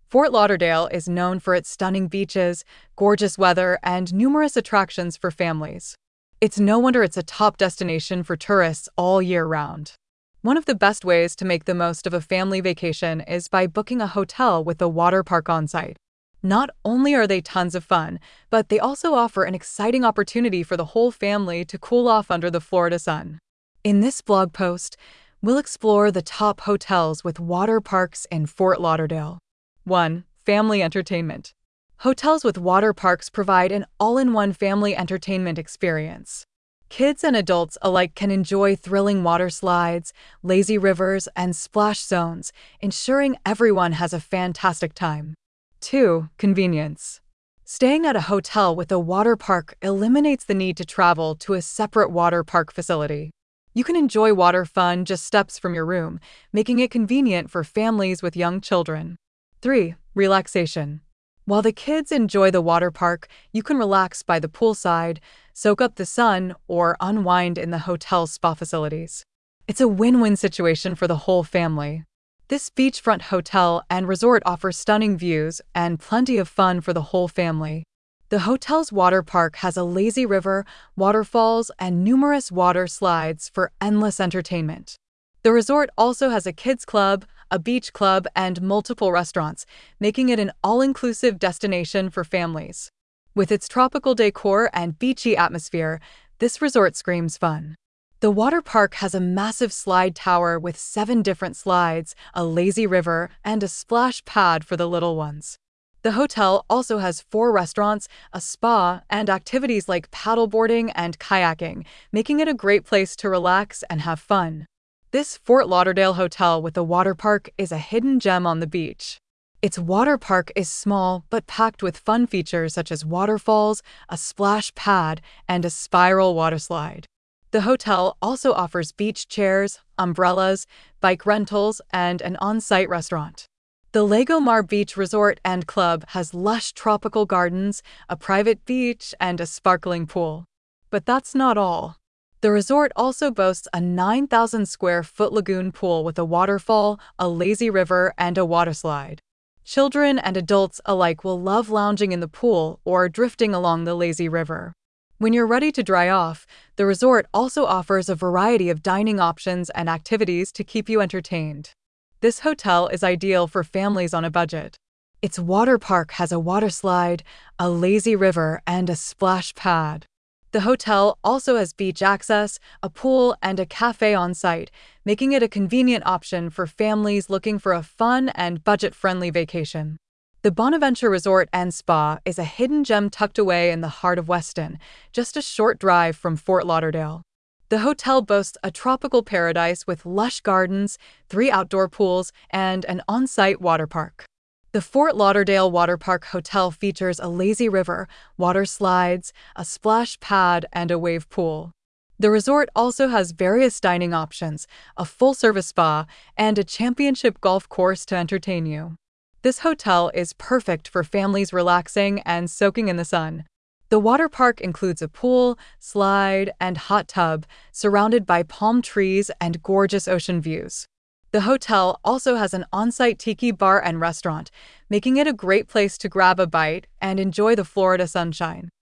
Fort Lauderdale is known for its stunning beaches, gorgeous weather, and numerous attractions for families. It's no wonder it's a top destination for tourists all year round. One of the best ways to make the most of a family vacation is by booking a hotel with a water park on site. Not only are they tons of fun, but they also offer an exciting opportunity for the whole family to cool off under the Florida sun. In this blog post, we'll explore the top hotels with water parks in Fort Lauderdale. 1. Family entertainment. Hotels with water parks provide an all-in-one family entertainment experience. Kids and adults alike can enjoy thrilling water slides, lazy rivers, and splash zones, ensuring everyone has a fantastic time. 2. Convenience. Staying at a hotel with a water park eliminates the need to travel to a separate water park facility. You can enjoy water fun just steps from your room, making it convenient for families with young children. 3. Relaxation. While the kids enjoy the water park, you can relax by the poolside, soak up the sun, or unwind in the hotel's spa facilities. It's a win-win situation for the whole family. This beachfront hotel and resort offers stunning views and plenty of fun for the whole family. The hotel's water park has a lazy river, waterfalls, and numerous water slides for endless entertainment. The resort also has a kids club, a beach club, and multiple restaurants, making it an all-inclusive destination for families. With its tropical decor and beachy atmosphere, this resort screams fun. The water park has a massive slide tower with 7 different slides, a lazy river, and a splash pad for the little ones. The hotel also has 4 restaurants, a spa, and activities like paddleboarding and kayaking, making it a great place to relax and have fun. This Fort Lauderdale hotel with a water park is a hidden gem on the beach. Its water park is small but packed with fun features such as waterfalls, a splash pad, and a spiral water slide. The hotel also offers beach chairs, umbrellas, bike rentals, and an on-site restaurant. The Lagomar Beach Resort and Club has lush tropical gardens, a private beach, and a sparkling pool. But that's not all. The resort also boasts a 9,000-square-foot lagoon pool with a waterfall, a lazy river, and a water slide. Children and adults alike will love lounging in the pool or drifting along the lazy river. When you're ready to dry off, the resort also offers a variety of dining options and activities to keep you entertained. This hotel is ideal for families on a budget. Its water park has a water slide, a lazy river, and a splash pad. The hotel also has beach access, a pool, and a cafe on site, making it a convenient option for families looking for a fun and budget-friendly vacation. The Bonaventure Resort and Spa is a hidden gem tucked away in the heart of Weston, just a short drive from Fort Lauderdale. The hotel boasts a tropical paradise with lush gardens, 3 outdoor pools, and an on-site water park. The Fort Lauderdale Water Park Hotel features a lazy river, water slides, a splash pad, and a wave pool. The resort also has various dining options, a full-service spa, and a championship golf course to entertain you. This hotel is perfect for families relaxing and soaking in the sun. The water park includes a pool, slide, and hot tub, surrounded by palm trees and gorgeous ocean views. The hotel also has an on-site tiki bar and restaurant, making it a great place to grab a bite and enjoy the Florida sunshine.